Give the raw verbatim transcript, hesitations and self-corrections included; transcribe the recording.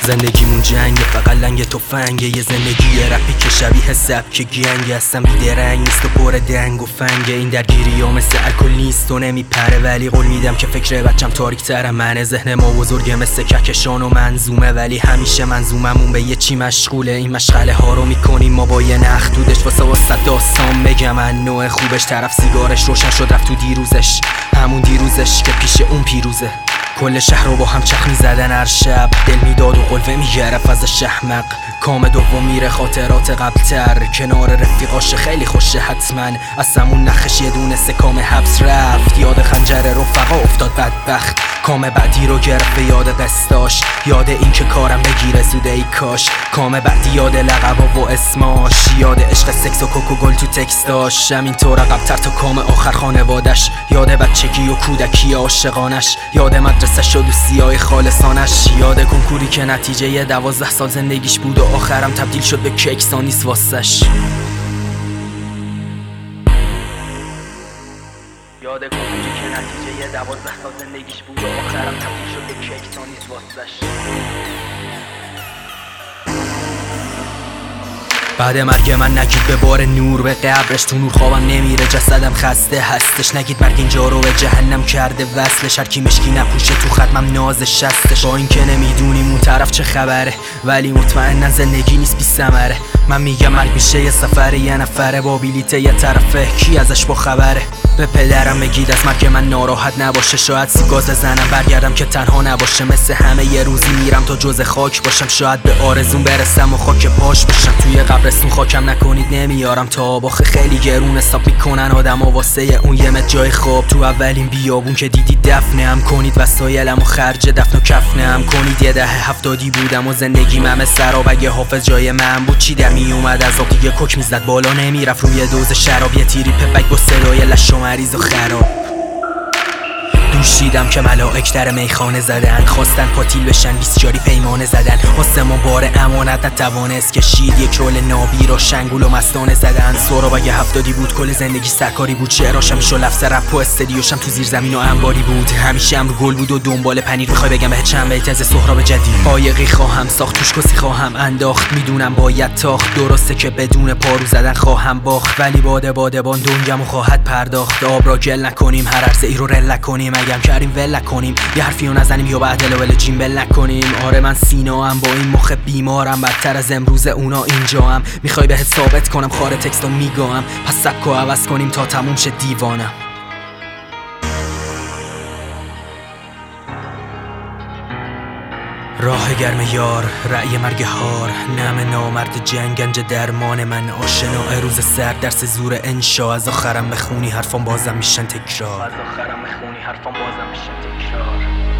زندگیمون جنگه، فقط لنگ تفنگه. یه زندگی رپی که شبیه سبک گنگه. هستم بیدرنگ نیست و پر دنگ و فنگه. این درگیری ها مثل الکل نیست و نمیپره، ولی قول میدم که فکر بچم تاریک تره. من ذهن ما بزرگه مثل کهکشان و منظومه، ولی همیشه منظوممون به یه چی مشغوله. این مشغله ها رو میکنیم ما با یه نخ دودش، واسه واسه داستان بگم من نوع خوبش. طرف سیگارش روشن شد رفت تو دیروزش، همون دیروزش که پیش اون پیروزه. کل شهر رو با هم چخ میزدن هر شب، دل میداد و قلوه میگرفت ازش احمق. کام دوم میره خاطرات قبلتر، کنار رفیقاش خیلی خوشه حتما. از سمون نخش یه دونه سکام حبس رفت، یاد خنجر رفقا افتاد بدبخت. کام بعدی رو گرفت یاد قصداش، یاد این که کارم بگیره زوده ای کاش. کام بعدی یاد لقبا و اسماش، یاد عشق سکس و کوکو گل تو تکستاش. همینطور عقب‌تر تا کام آخر خانوادش، یاد بچگی و کودکی عاشقانش، یاد مدرسه و دوستیای خالصانش. یاد کنکوری که نتیجه یه دوازده سال زندگیش بود و آخرم تبدیل شد به کیکسانیس واسش. یاد کنکوری که نتیجه یه دوازده سال زندگیش بود و آخرم تبدیل شد به کیکسانیس واسش. بعد مرگ من نگید به بار نور به قبرش، تو نور خوابم نمیره جسدم خسته هستش. نگید مرگ اینجا رو به جهنم کرده وصلش، هر کی مشکی نپوشه تو ختمم نازش هستش. با این که نمیدونیم اون طرف چه خبره، ولی مطمئنن زندگی نیست بی ثمره. من میگم مرگ میشه یه سفره، یه نفره با بلیت یه طرفه، کی ازش با خبره. به پدرم بگید از مرگ من ناراحت نباشه، شاید سیگاز زنم برگردم که تنها نباشه. مثل همه یه روزی میرم تا جز خاک باشم، شاید به آرزون برسم و خاک پاش باشم. توی قبرستون خاکم نکنید نمیارم تا آخه خیلی گرون حساب میکنن آدم ها واسه اون یه متر جای خواب. تو اولین بیابون که دیدید دفنم کنید، وسایلم و خرج دفن و کفنم کنید. یه دهه هفتادی بودم و زندگی ممه سراب، اگه حافظ جای من بود چی در میومد از آب دیگه کوک میزد بالا نمیرفت. روی دوز شراب یه تیری پپک با صدای لش و مریض و خراب. دوش دیدم که ملائک در میخانه زدن، خواستن پاتیل بشن بیسجاری پیمانه زدن. آسمون بار امانت نتوانست کشید، یک رول نابی را شنگول و مستانه زدن. سهراب اگه هفتادی بود کل زندگی سرکاری بود، شعراشم میشو لفظ رپ و استدیوشم تو زیر زمین و انباری بود. همیشه امر گل بود و دنبال پنیر، میخوای بگم به چند بیت از سهراب جدید. قایقی خواهم ساخت توش کسی خواهم انداخت، میدونم باید تاخت، درسته که بدون پارو زدن خواهم باخت. ولی باده باده بان دنگمو خواهد پرداخت. آب را گل نکنیم هر عرضه ای رو رل نکنیم، اگم کریم ول نکنیم یه حرفیو نزنیم یا بعد لول جیم بل نکنیم. آره من سینا ام با این مخ بیمارم، بدتر از امروز اونا اینجا هم. میخوای بهت ثابت کنم خاره تکستو میگم، پس سبکو عوض کنیم تا تموم شه دیوانم. راه گرم یار رأی مرگ هار، نم نامرد جنگ گنج درمان من. آشنای روز سرد درس زور انشا، از آخرم بخونی حرفام بازم میشن تکرار. از آخرم بخونی حرفام بازم میشن تکرار.